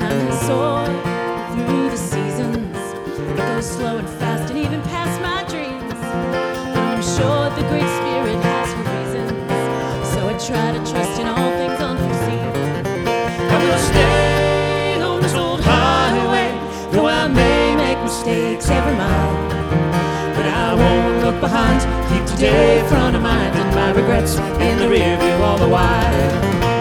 Time has soared through the seasons. It goes slow and fast and even past my dreams. But I'm sure the Great Spirit has her reasons, so I try to trust in all things unforeseen. I'm gonna stay on this old highway, though I may make mistakes every mile. But I won't look behind, keep today front of mind, and my regrets in the rear view all the while.